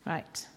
Right.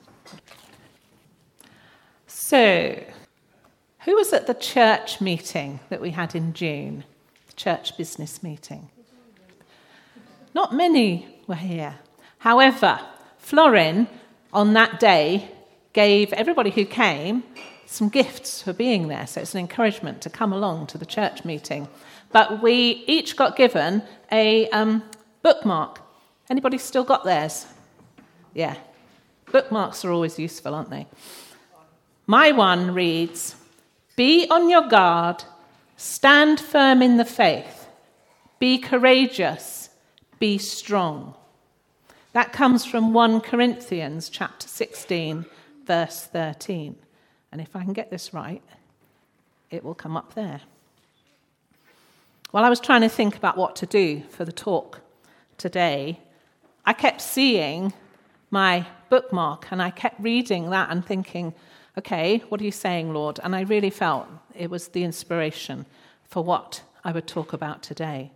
So, who was at the church meeting that we had in June? Church business meeting. Not many were here. However, Florin, on that day, gave everybody who came some gifts for being there. So it's an encouragement to come along to the church meeting. But we each got given a bookmark. Anybody still got theirs? Yeah. Bookmarks are always useful, aren't they? My one reads, "Be on your guard, stand firm in the faith, be courageous, be strong." That comes from 1 Corinthians chapter 16, verse 13. And if I can get this right, it will come up there. While I was trying to think about what to do for the talk today, I kept seeing my bookmark and I kept reading that and thinking, okay, what are you saying, Lord? And I really felt it was the inspiration for what I would talk about today.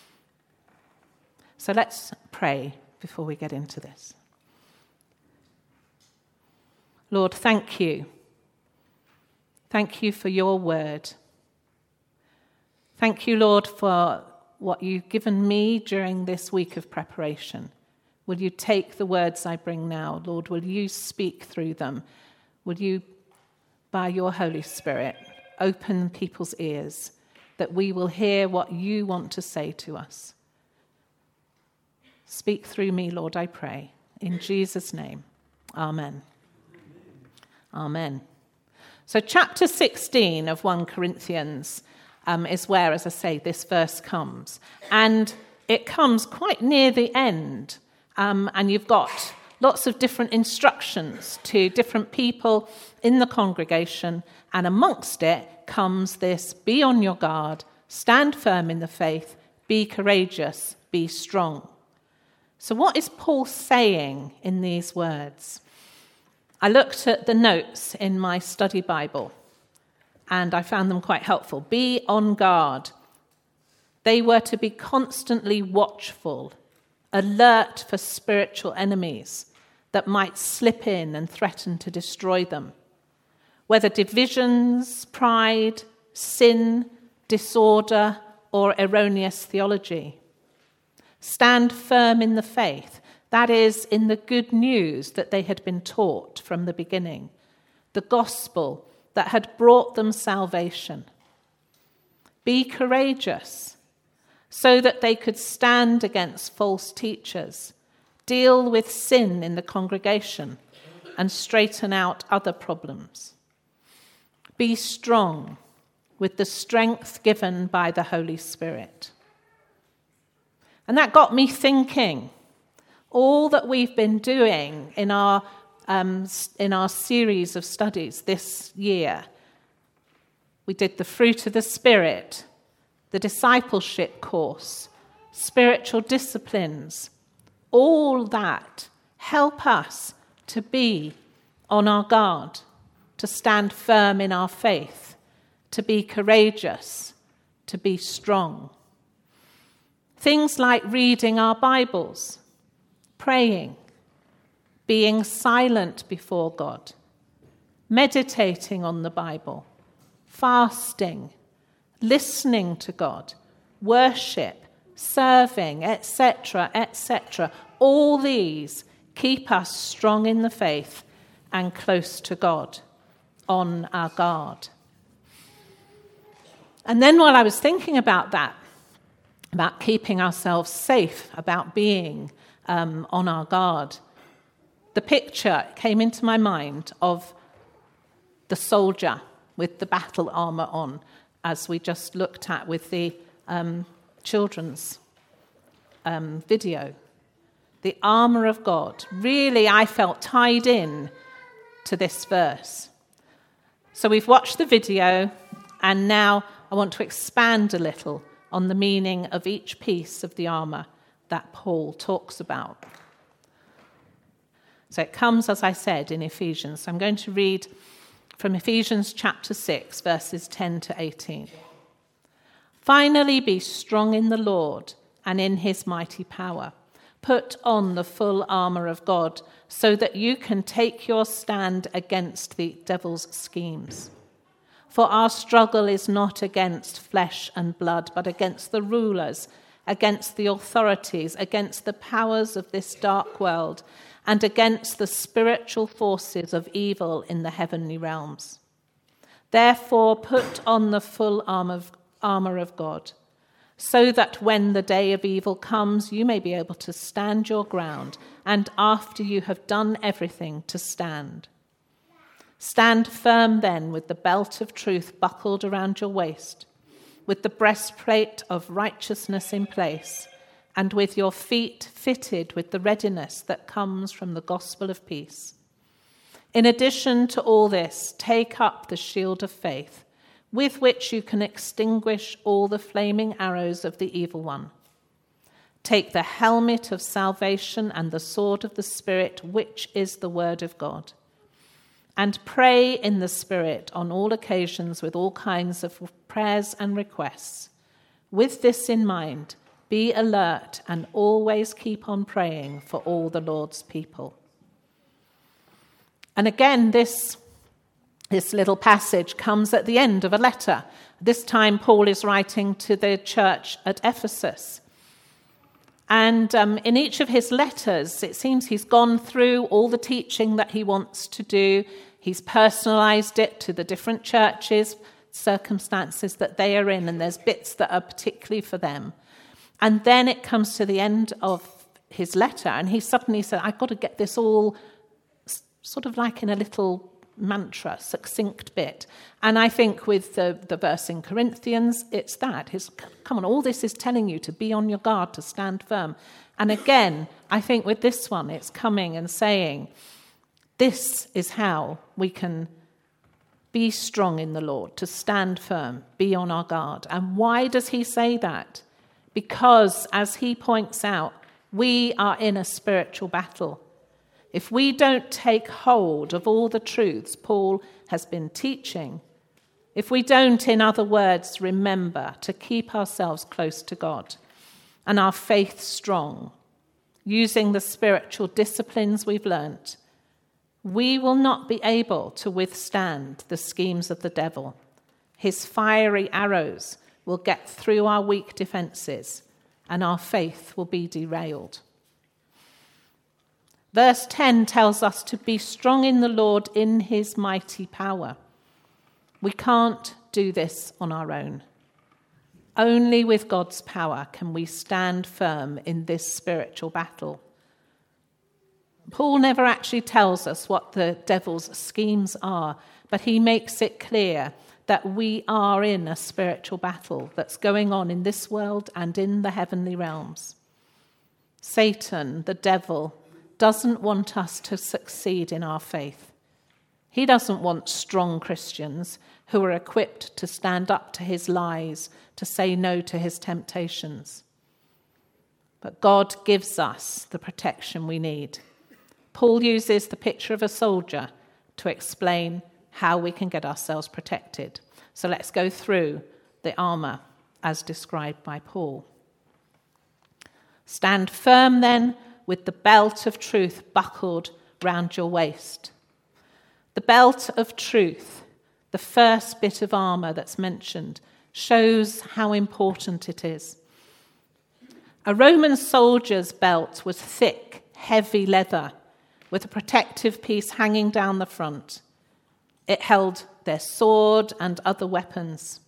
So let's pray before we get into this. Lord, thank you. Thank you for your word. Thank you, Lord, for what you've given me during this week of preparation. Will you take the words I bring now, Lord? Will you speak through them? Will you, by your Holy Spirit, open people's ears that we will hear what you want to say to us? Speak through me, Lord, I pray. In Jesus' name, amen. Amen. So chapter 16 of 1 Corinthians is where, as I say, this verse comes. And it comes quite near the end. And you've got lots of different instructions to different people in the congregation. And amongst it comes this: be on your guard, stand firm in the faith, be courageous, be strong. So what is Paul saying in these words? I looked at the notes in my study Bible, and I found them quite helpful. Be on guard. They were to be constantly watchful, alert for spiritual enemies that might slip in and threaten to destroy them. Whether divisions, pride, sin, disorder, or erroneous theology. Stand firm in the faith. That is, in the good news that they had been taught from the beginning. The gospel that had brought them salvation. Be courageous, so that they could stand against false teachers, deal with sin in the congregation, and straighten out other problems. Be strong with the strength given by the Holy Spirit. And that got me thinking, all that we've been doing in our series of studies this year. We did the fruit of the Spirit, the discipleship course, spiritual disciplines. All that help us to be on our guard, to stand firm in our faith, to be courageous, to be strong. Things like reading our Bibles, praying, being silent before God, meditating on the Bible, fasting, listening to God, worship, serving, etc., etc. All these keep us strong in the faith and close to God, on our guard. And then while I was thinking about that, about keeping ourselves safe, about being on our guard, the picture came into my mind of the soldier with the battle armour on, as we just looked at with the children's video. The armour of God. Really, I felt tied in to this verse. So we've watched the video, and now I want to expand a little on the meaning of each piece of the armour that Paul talks about. So it comes, as I said, in Ephesians. So I'm going to read from Ephesians chapter 6, verses 10 to 18. Finally, be strong in the Lord and in his mighty power. Put on the full armour of God so that you can take your stand against the devil's schemes. For our struggle is not against flesh and blood, but against the rulers, against the authorities, against the powers of this dark world, and against the spiritual forces of evil in the heavenly realms. Therefore, put on the full armour of God, so that when the day of evil comes, you may be able to stand your ground, and after you have done everything, to stand. Stand firm then, with the belt of truth buckled around your waist, with the breastplate of righteousness in place, and with your feet fitted with the readiness that comes from the gospel of peace. In addition to all this, take up the shield of faith, with which you can extinguish all the flaming arrows of the evil one. Take the helmet of salvation and the sword of the Spirit, which is the word of God. And pray in the Spirit on all occasions with all kinds of prayers and requests. With this in mind, be alert and always keep on praying for all the Lord's people. And again, this little passage comes at the end of a letter. This time Paul is writing to the church at Ephesus. And in each of his letters, it seems he's gone through all the teaching that he wants to do. He's personalized it to the different churches, circumstances that they are in, and there's bits that are particularly for them. And then it comes to the end of his letter, and he suddenly said, I've got to get this all sort of like in a little mantra, succinct bit. And I think with the verse in Corinthians, it's that. Come on, all this is telling you to be on your guard, to stand firm. And again, I think with this one, it's coming and saying, this is how we can be strong in the Lord, to stand firm, be on our guard. And why does he say that? Because, as he points out, we are in a spiritual battle. If we don't take hold of all the truths Paul has been teaching, if we don't, in other words, remember to keep ourselves close to God and our faith strong, using the spiritual disciplines we've learnt, we will not be able to withstand the schemes of the devil. His fiery arrows will get through our weak defences, and our faith will be derailed. Verse 10 tells us to be strong in the Lord in his mighty power. We can't do this on our own. Only with God's power can we stand firm in this spiritual battle. Paul never actually tells us what the devil's schemes are, but he makes it clear that we are in a spiritual battle that's going on in this world and in the heavenly realms. Satan, the devil, doesn't want us to succeed in our faith. He doesn't want strong Christians who are equipped to stand up to his lies, to say no to his temptations. But God gives us the protection we need. Paul uses the picture of a soldier to explain how we can get ourselves protected. So let's go through the armour as described by Paul. Stand firm then, with the belt of truth buckled round your waist. The belt of truth, the first bit of armour that's mentioned, shows how important it is. A Roman soldier's belt was thick, heavy leather, with a protective piece hanging down the front. It held their sword and other weapons.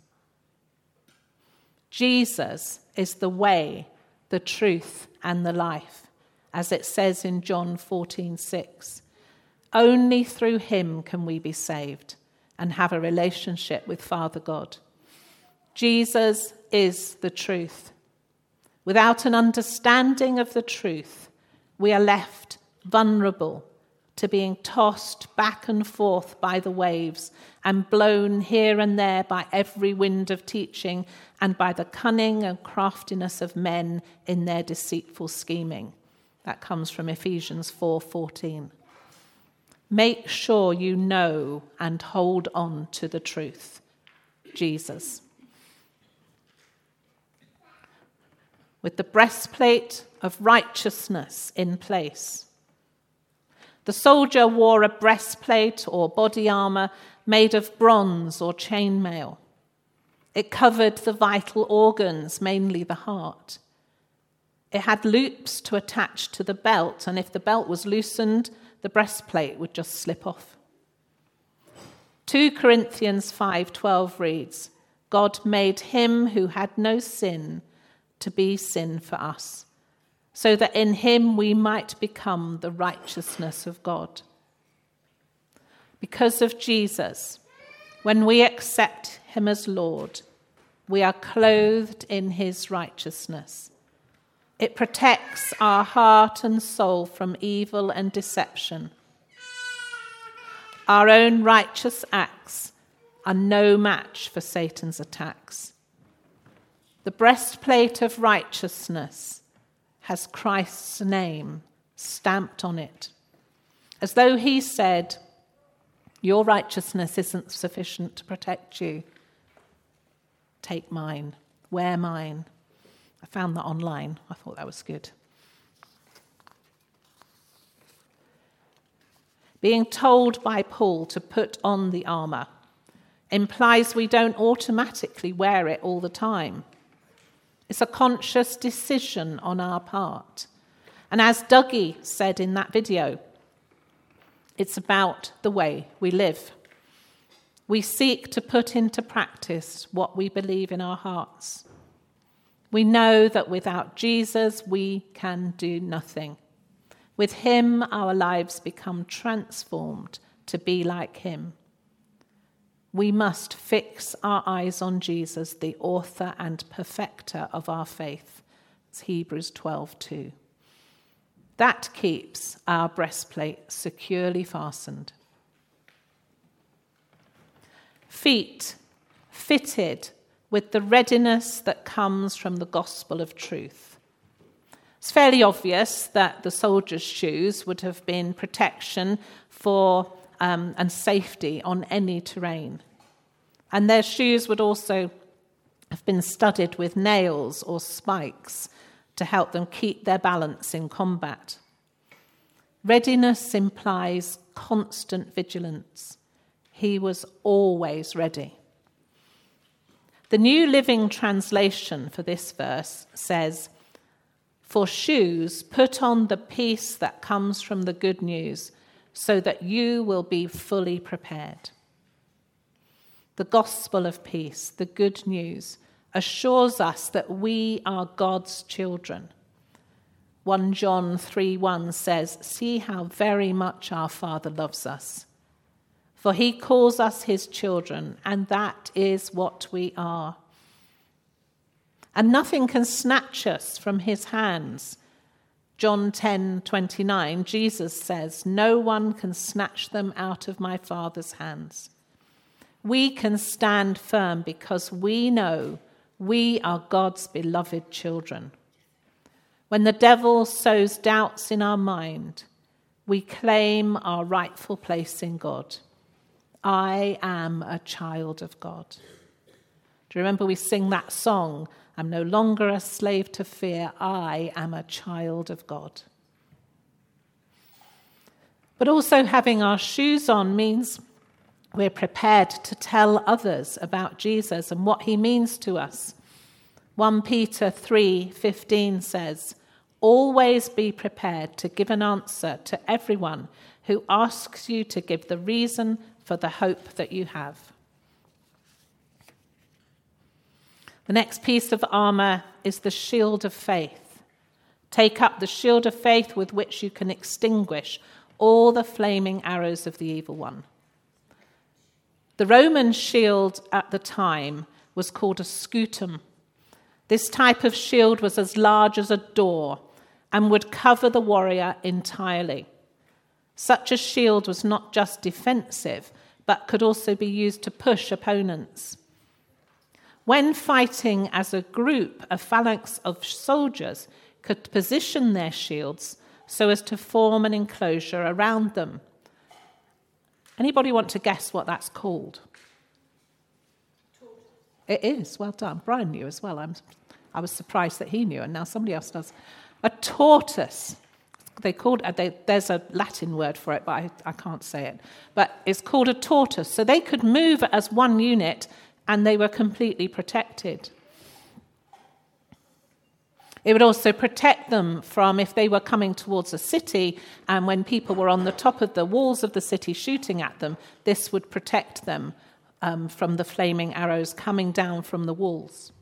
Jesus is the way, the truth, and the life, as it says in John 14:6. Only through him can we be saved and have a relationship with Father God. Jesus is the truth. Without an understanding of the truth, we are left vulnerable to being tossed back and forth by the waves and blown here and there by every wind of teaching and by the cunning and craftiness of men in their deceitful scheming. That comes from Ephesians 4:14. Make sure you know and hold on to the truth, Jesus. With the breastplate of righteousness in place. The soldier wore a breastplate or body armor made of bronze or chainmail. It covered the vital organs, mainly the heart. It had loops to attach to the belt, and if the belt was loosened, the breastplate would just slip off. 2 Corinthians 5:12 reads, God made him who had no sin to be sin for us, so that in him we might become the righteousness of God. Because of Jesus, when we accept him as Lord, we are clothed in his righteousness. It protects our heart and soul from evil and deception. Our own righteous acts are no match for Satan's attacks. The breastplate of righteousness has Christ's name stamped on it, as though he said, your righteousness isn't sufficient to protect you. Take mine, wear mine. I found that online. I thought that was good. Being told by Paul to put on the armour implies we don't automatically wear it all the time. It's a conscious decision on our part. And as Dougie said in that video, it's about the way we live. We seek to put into practice what we believe in our hearts. We know that without Jesus, we can do nothing. With him, our lives become transformed to be like him. We must fix our eyes on Jesus, the author and perfecter of our faith. It's Hebrews 12:2. That keeps our breastplate securely fastened. Feet fitted with the readiness that comes from the gospel of truth. It's fairly obvious that the soldiers' shoes would have been protection for and safety on any terrain. And their shoes would also have been studded with nails or spikes to help them keep their balance in combat. Readiness implies constant vigilance. He was always ready. The New Living Translation for this verse says, for shoes, put on the peace that comes from the good news, so that you will be fully prepared. The gospel of peace, the good news, assures us that we are God's children. 1 John 3:1 says, see how very much our Father loves us. For he calls us his children, and that is what we are. And nothing can snatch us from his hands. John 10:29, Jesus says, no one can snatch them out of my Father's hands. We can stand firm because we know we are God's beloved children. When the devil sows doubts in our mind, we claim our rightful place in God. I am a child of God. Do you remember we sing that song? I'm no longer a slave to fear. I am a child of God. But also having our shoes on means we're prepared to tell others about Jesus and what he means to us. 1 Peter 3:15 says, always be prepared to give an answer to everyone who asks you to give the reason for the hope that you have. The next piece of armour is the shield of faith. Take up the shield of faith with which you can extinguish all the flaming arrows of the evil one. The Roman shield at the time was called a scutum. This type of shield was as large as a door and would cover the warrior entirely. Such a shield was not just defensive, but could also be used to push opponents. When fighting as a group, a phalanx of soldiers could position their shields so as to form an enclosure around them. Anybody want to guess what that's called? It is. Well done. Brian knew as well. I was surprised that he knew, and now somebody else does. A tortoise. There's a Latin word for it, but I can't say it. But it's called a tortoise. So they could move as one unit, and they were completely protected. It would also protect them from if they were coming towards a city, and when people were on the top of the walls of the city shooting at them, this would protect them from the flaming arrows coming down from the walls.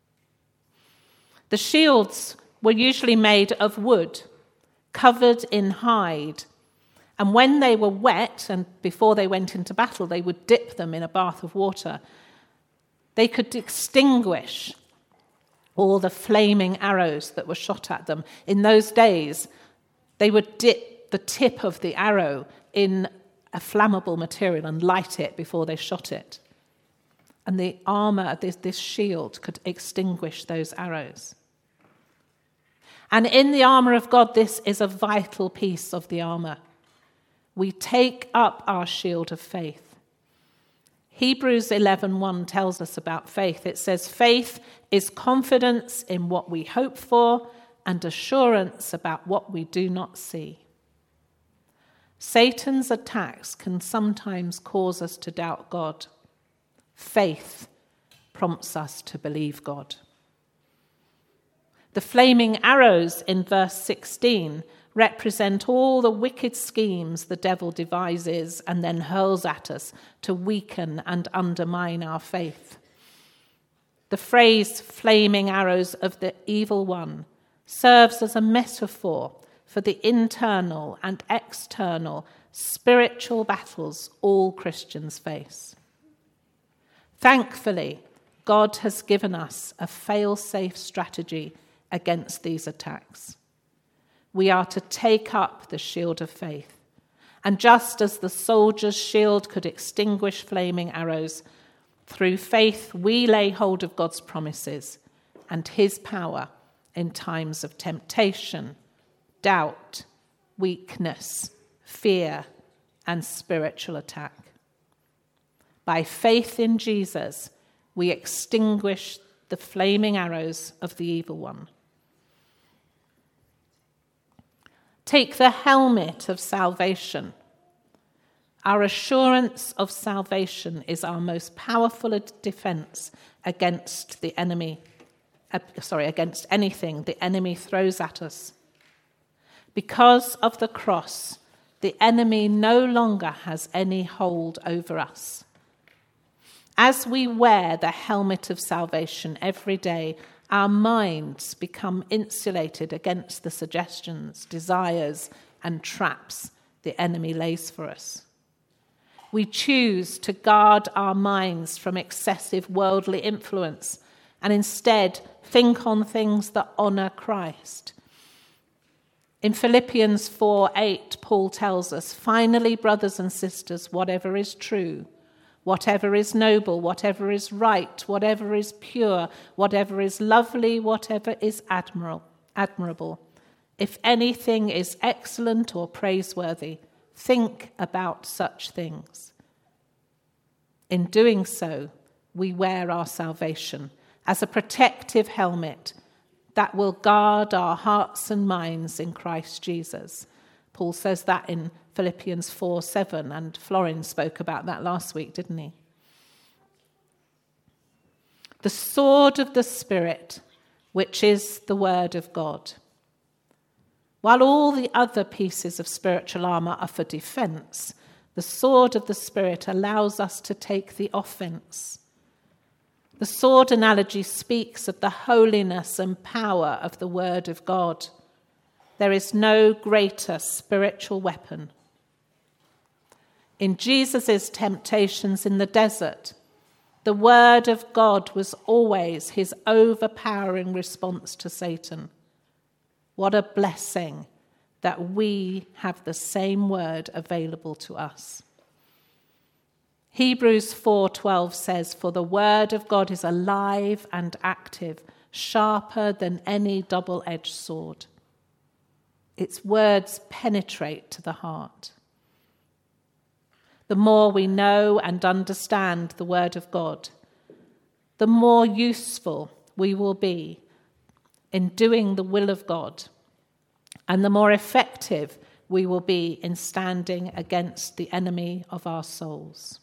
The shields were usually made of wood, covered in hide, and when they were wet, and before they went into battle, they would dip them in a bath of water. They could extinguish all the flaming arrows that were shot at them. In those days, they would dip the tip of the arrow in a flammable material and light it before they shot it. And the armor, this shield, could extinguish those arrows. And in the armor of God, this is a vital piece of the armor. We take up our shield of faith. Hebrews 11:1 tells us about faith. It says, faith is confidence in what we hope for and assurance about what we do not see. Satan's attacks can sometimes cause us to doubt God. Faith prompts us to believe God. The flaming arrows in verse 16 represent all the wicked schemes the devil devises and then hurls at us to weaken and undermine our faith. The phrase flaming arrows of the evil one serves as a metaphor for the internal and external spiritual battles all Christians face. Thankfully, God has given us a fail-safe strategy against these attacks. We are to take up the shield of faith. And just as the soldier's shield could extinguish flaming arrows, through faith we lay hold of God's promises and his power in times of temptation, doubt, weakness, fear, and spiritual attack. By faith in Jesus, we extinguish the flaming arrows of the evil one. Take the helmet of salvation. Our assurance of salvation is our most powerful defense against the enemy. Against anything the enemy throws at us. Because of the cross, the enemy no longer has any hold over us. As we wear the helmet of salvation every day, our minds become insulated against the suggestions, desires, and traps the enemy lays for us. We choose to guard our minds from excessive worldly influence and instead think on things that honor Christ. In Philippians 4:8, Paul tells us, finally, brothers and sisters, whatever is true, whatever is noble, whatever is right, whatever is pure, whatever is lovely, whatever is admirable, if anything is excellent or praiseworthy, think about such things. In doing so, we wear our salvation as a protective helmet that will guard our hearts and minds in Christ Jesus. Paul says that in Philippians 4:7, and Florin spoke about that last week, didn't he? The sword of the Spirit, which is the word of God. While all the other pieces of spiritual armor are for defense, the sword of the Spirit allows us to take the offense. The sword analogy speaks of the holiness and power of the word of God. There is no greater spiritual weapon. In Jesus' temptations in the desert, the word of God was always his overpowering response to Satan. What a blessing that we have the same word available to us. Hebrews 4:12 says, for the word of God is alive and active, sharper than any double-edged sword. Its words penetrate to the heart. The more we know and understand the word of God, the more useful we will be in doing the will of God and the more effective we will be in standing against the enemy of our souls.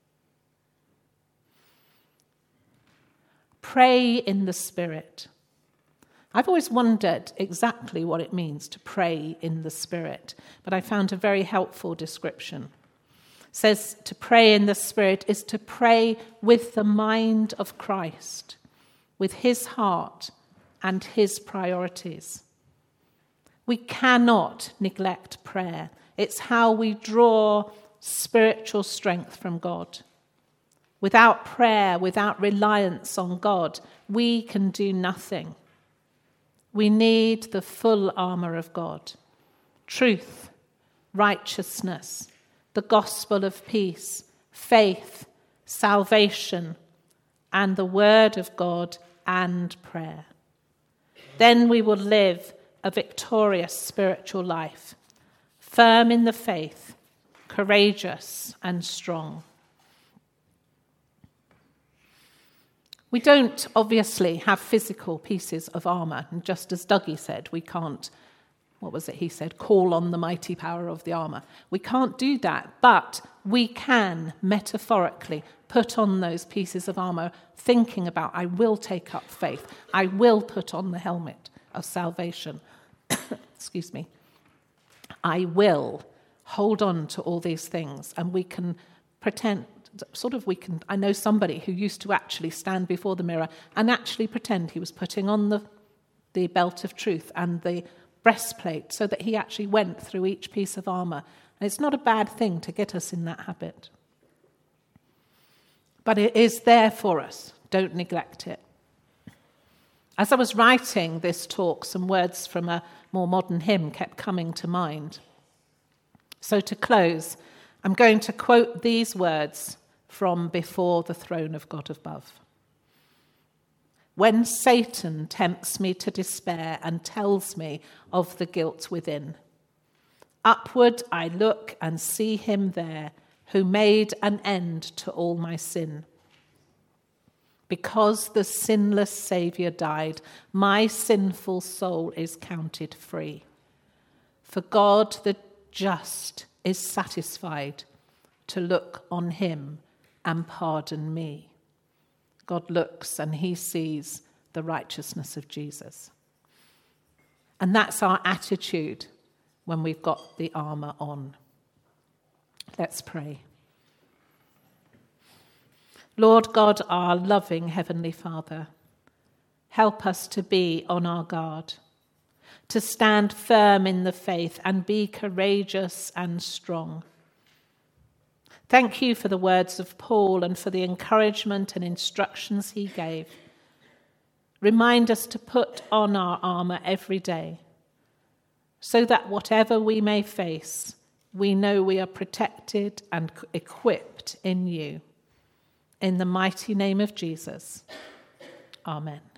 Pray in the Spirit. I've always wondered exactly what it means to pray in the Spirit, but I found a very helpful description. It says to pray in the Spirit is to pray with the mind of Christ, with his heart and his priorities. We cannot neglect prayer. It's how we draw spiritual strength from God. Without prayer, without reliance on God, we can do nothing. We need the full armour of God: truth, righteousness, the gospel of peace, faith, salvation, and the word of God and prayer. Then we will live a victorious spiritual life, firm in the faith, courageous and strong. We don't obviously have physical pieces of armour, and just as Dougie said, we can't, he said, call on the mighty power of the armour. We can't do that, but we can metaphorically put on those pieces of armour, thinking about, I will take up faith, I will put on the helmet of salvation, excuse me, I will hold on to all these things, and we can pretend, I know somebody who used to actually stand before the mirror and actually pretend he was putting on the belt of truth and the breastplate so that he actually went through each piece of armour. And it's not a bad thing to get us in that habit. But it is there for us. Don't neglect it. As I was writing this talk, some words from a more modern hymn kept coming to mind. So to close, I'm going to quote these words from Before the Throne of God Above. When Satan tempts me to despair and tells me of the guilt within, upward I look and see him there who made an end to all my sin. Because the sinless Saviour died, my sinful soul is counted free. For God the just is satisfied to look on him and pardon me. God looks and he sees the righteousness of Jesus. And that's our attitude when we've got the armour on. Let's pray. Lord God, our loving Heavenly Father, help us to be on our guard, to stand firm in the faith and be courageous and strong. Thank you for the words of Paul and for the encouragement and instructions he gave. Remind us to put on our armour every day, so that whatever we may face, we know we are protected and equipped in you. In the mighty name of Jesus, amen.